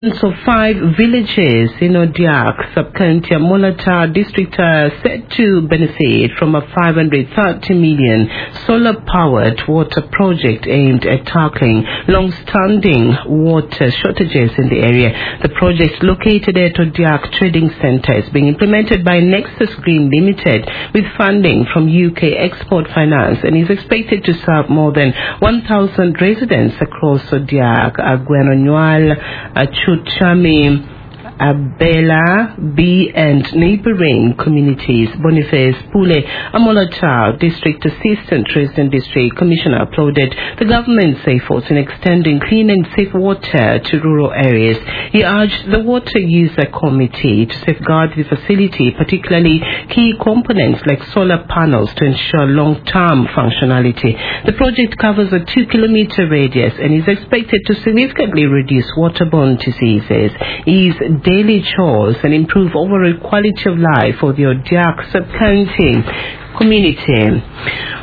So 5 villages in Odiak, sub-county Molata district are set to benefit from a 530 million solar-powered water project aimed at tackling long-standing water shortages in the area. The project, located at Odiak Trading Centre, is being implemented by Nexus Green Limited with funding from UK Export Finance and is expected to serve more than 1,000 residents across Odiak, Agwenonyual, Chuchami, Abela, B and neighboring communities. Boniface Pule, Amolata District Assistant Resident District Commissioner, applauded the government's efforts in extending clean and safe water to rural areas. He urged the Water User Committee to safeguard the facility, particularly key components like solar panels, to ensure long-term functionality. The project covers a 2-kilometer radius and is expected to significantly reduce waterborne diseases, ease daily chores and improve overall quality of life for the Odiak sub-county community.